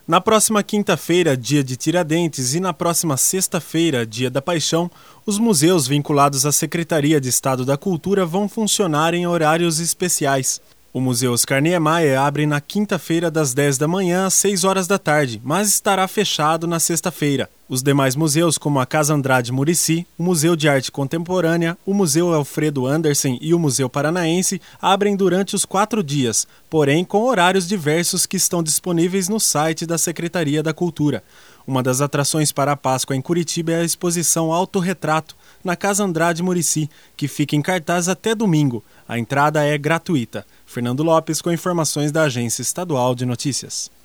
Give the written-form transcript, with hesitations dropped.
Na próxima quinta-feira, dia de Tiradentes, e na próxima sexta-feira, dia da Paixão, os museus vinculados à Secretaria de Estado da Cultura vão funcionar em horários especiais. O Museu Oscar Niemeyer abre na quinta-feira das 10 da manhã às 6 horas da tarde, mas estará fechado na sexta-feira. Os demais museus, como a Casa Andrade Muricy, o Museu de Arte Contemporânea, o Museu Alfredo Andersen e o Museu Paranaense, abrem durante os 4 dias, porém com horários diversos que estão disponíveis no site da Secretaria da Cultura. Uma das atrações para a Páscoa em Curitiba é a exposição Autorretrato, na Casa Andrade Muricy, que fica em cartaz até domingo. A entrada é gratuita. Fernando Lopes com informações da Agência Estadual de Notícias.